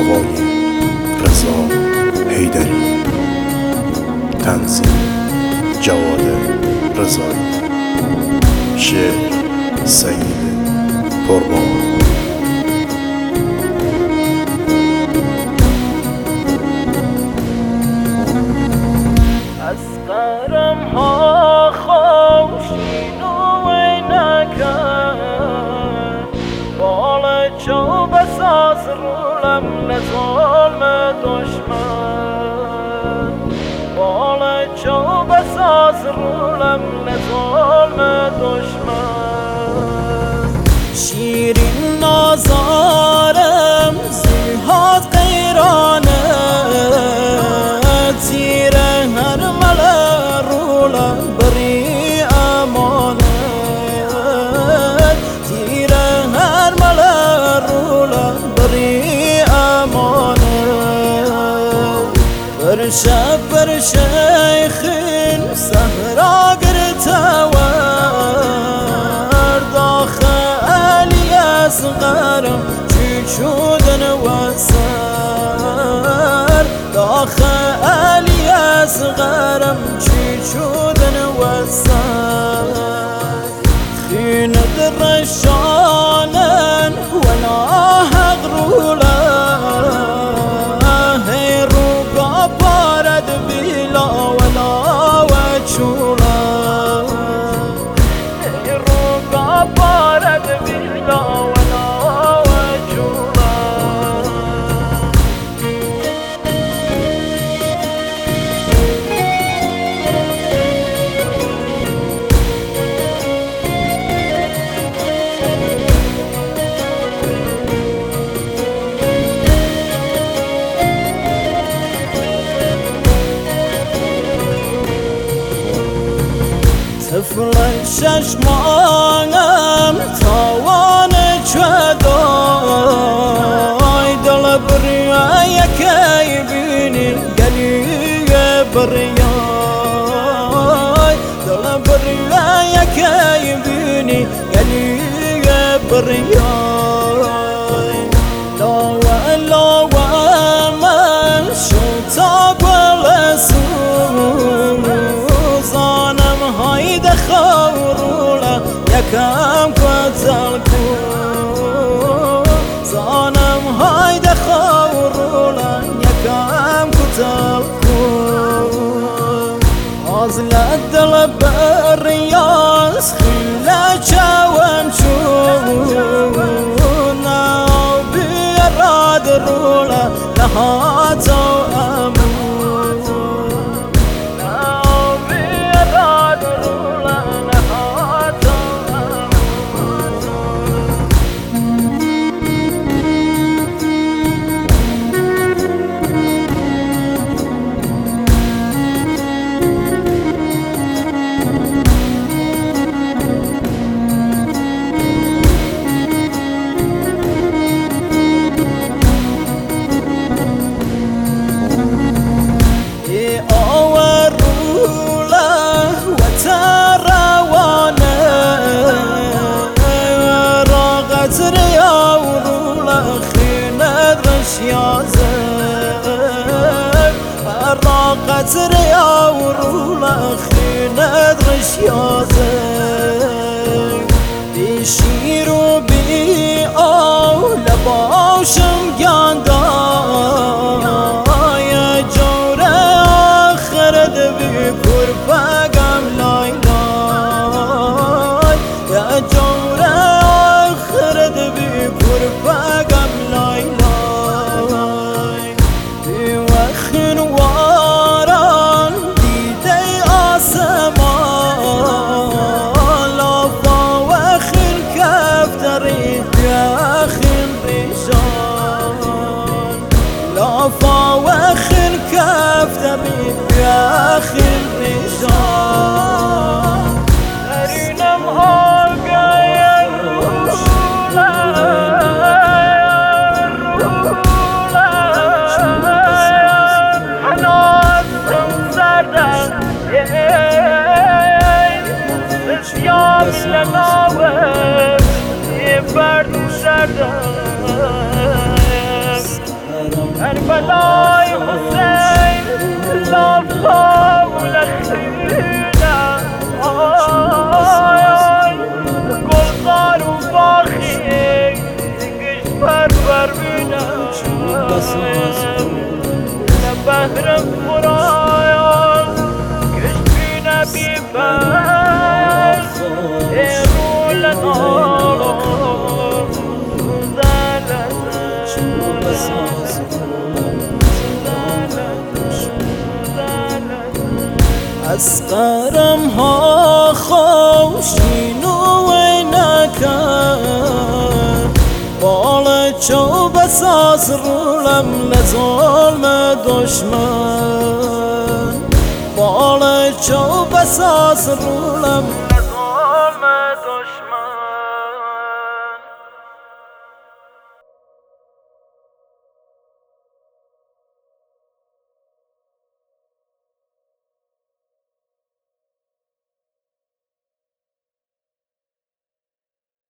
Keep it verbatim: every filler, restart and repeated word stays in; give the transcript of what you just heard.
هوای رضا حیدری، تنظیم جواد رضایی، شعر سعید پربار. از قرم ها خوشین و نکن بال چو بساز رولم لظلم دشمن بال چو بساز رولم لظلم دشمن شیرین نازارم زیهات قیرانه تیر هر مل رولم بری امانه تیر هر مل رولم بری امانه بر شب بر شیخین صحرا گرتوار داخل اصغرم چودن و سر داخل اصغرم چودن و سر خين درشانن ولا حق رولا هي روقا بارد بلا ولا وجولا هي روقا بارد بلا ولا وجولا طفل چشمانم تاوان چدای دل بریای یکی بینی گلی بریای دل بریای یکی بینی گلی بریای لاو لاو من شتا گلسو هايدا خورولا يكام كتلكو زانم هايدا خورولا يكام كتلكو عزل الدل برياس خلا شاوم شونا بيراد رولا لهاتو أمو قطر يا ورولا خينا درشيازك بشير وبي او لباشم جاندا يا جورة آخرت بكور فاقم لاي لاي يا جورة آخرت بكور فاقم لاي لاي بوخن واران ديدي آسمان لافا وخن كفتري بيخن ريشان لافا وخن كفتري بيخن ريشان ارينم آقا يا رولا يا لناوي يبرد شردم کربلای حسین لاف ولخینا آی آی گلزار و باخی گشت پرور بینم لبهرم برایم گشت بینه بی بس ایرول نالو از قرم ها خوشین و نکن بال چوب ساز رولم لظلم دشمن بال چوب ساز رولم